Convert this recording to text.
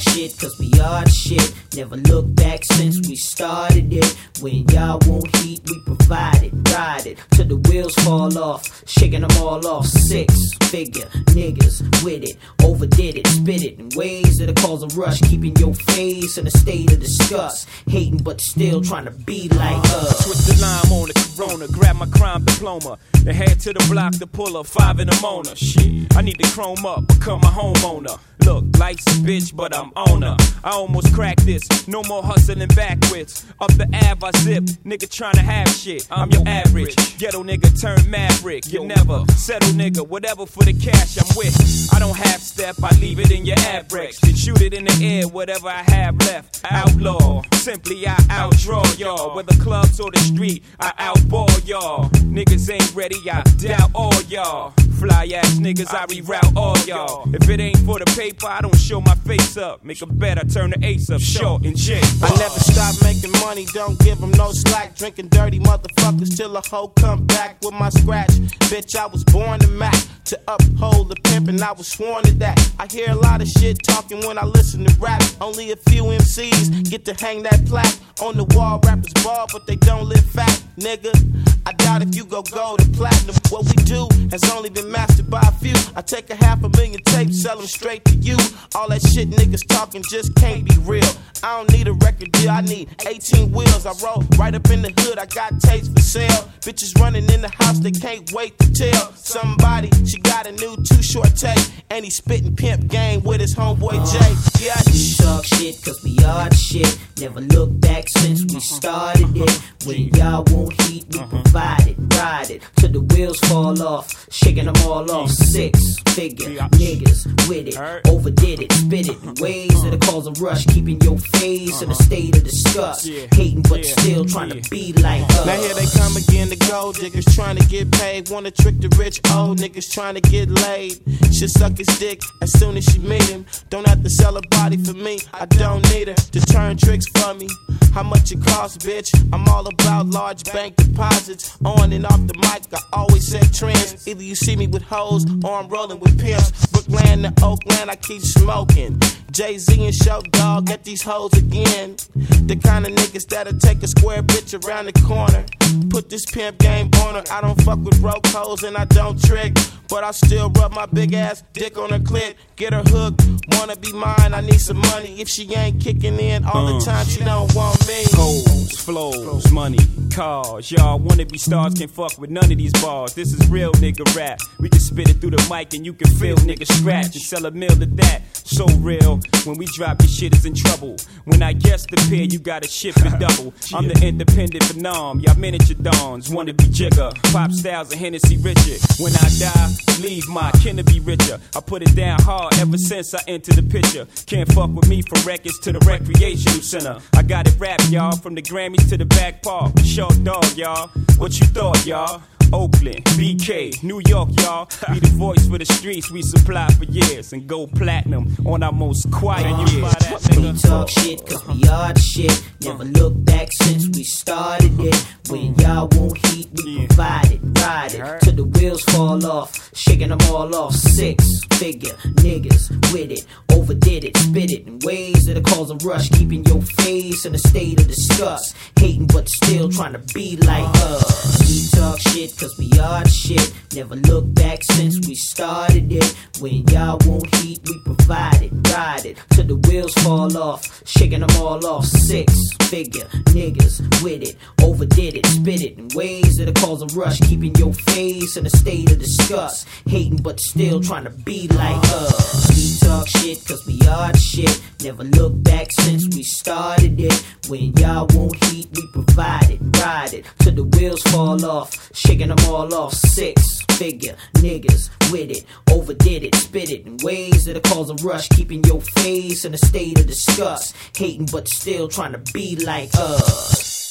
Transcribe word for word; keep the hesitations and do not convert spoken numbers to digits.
shit, cause we are the shit. Never look back since we started it. When y'all want heat, we provide it. Ride it till the wheels fall off, shaking them all off. Six figure niggas with it, overdid it, spit it in ways that'll cause a rush, keeping your face in a state of disgust, hating but still trying to be like us. Twist the lime on the Corona, grab my crime diploma, and head to the block to pull up five in the Mona. Shit, I need to chrome up, become a homeowner. Look, life's a bitch, but I'm on her. I almost cracked this, no more hustling backwards. Up the Ave I zip, nigga tryna have shit. I'm your average, ghetto nigga turned maverick. You never settle nigga, whatever for the cash I'm with. I don't half step, I leave it in your Abrex. Then shoot it in the air, whatever I have left. Outlaw, simply I outdraw y'all. Whether clubs or the street, I outball y'all. Niggas ain't ready, I doubt all y'all. Fly ass niggas, I reroute all y'all. If it ain't for the paper, I don't show my face up. Make a bet, I turn the ace up, short and J. I never stop making money, don't give them no slack. Drinking dirty motherfuckers till a hoe come back with my scratch. Bitch, I was born to Mac, to uphold the pimp, and I was sworn to that. I hear a lot of shit talking when I listen to rap. Only a few M Cs get to hang that plaque on the wall. Rappers ball, but they don't live fat, nigga. I doubt if you go gold or platinum. What we do has only been mastered by a few. I take a half a million tapes, sell them straight to you. All that shit niggas talking just can't be real. I don't need a record deal, I need eighteen wheels. I roll right up in the hood, I got tapes for sale. Bitches running in the house, they can't wait to tell somebody she got a new Too Short tape. And he spitting pimp game with his homeboy Jay. Yeah, we talk shit cause we are the shit. Never look back since we started it. When y'all want heat, we provide it. Ride it till the wheels fall off, shaking them all off. Six figure niggas with it, overdid it, spit it in ways that'll cause a rush, keeping your face in a state of disgust, hating but still trying to be like us. Now here they come again, the gold diggers trying to get paid. Wanna trick the rich old niggas trying to get laid. She'll suck his dick as soon as she meet him. Don't have to sell her body for me, I don't need her to turn tricks for me. How much it costs, bitch? I'm all about large bank deposits. On and off the mic, I always set trends. Either you see me with hoes or I'm rolling with pimps. Brookland to Oakland, I keep smoking. Jay-Z and Show Dog at these hoes again. The kind of niggas that'll take a square bitch around the corner. Put this pimp game on her. I don't fuck with broke hoes and I don't trick, but I still rub my big ass dick on her clit. Get her hooked, wanna be mine, I need some money. If she ain't kicking in all the time, she don't want me. Hoes, flows, money, cars. Y'all wanna be stars, can't fuck with none of these bars. This is real nigga rap. We can spit it through the mic and you can feel niggas scratch and sell a meal at that. So real, when we drop your shit is in trouble. When I guess the pair, you gotta shift it double. I'm the independent phenom, y'all miniature dons. Wanna be jigger, pop styles and Hennessy richer. When I die, leave my kin to be richer. I put it down hard ever since I entered the picture. Can't fuck with me from records to the recreational center. I got it rap, y'all, from the Grammys to the back park. Short dog, y'all. What you thought, y'all? Oakland, B K, New York, y'all. Be the voice for the streets we supply for years and go platinum on our most quiet uh, years. We talk shit cause we are the shit. Never look back since we started it. When y'all want heat, we provide it. Ride it till the wheels fall off, shaking them all off. Six figure niggas with it, overdid it, spit it in ways that'll cause a rush, keeping your face in a state of disgust, hating but still trying to be like us. We talk shit cause we are the shit. Never look back since we started it. When y'all want heat, we provide it. Ride it till the wheels fall off, shaking them all off. Six figure niggas with it, overdid it, spit it in ways that'll cause a rush, keeping your face in a state of disgust, hating but still trying to be like us. We talk shit cause we are the shit. Never look back since we started it. When y'all want heat, we provide it. Ride it till the wheels fall off, shaking them all off. Six figure niggas with it, overdid it, spit it in ways that'll cause a rush, keeping your face in a state of disgust, hating but still trying to be like us.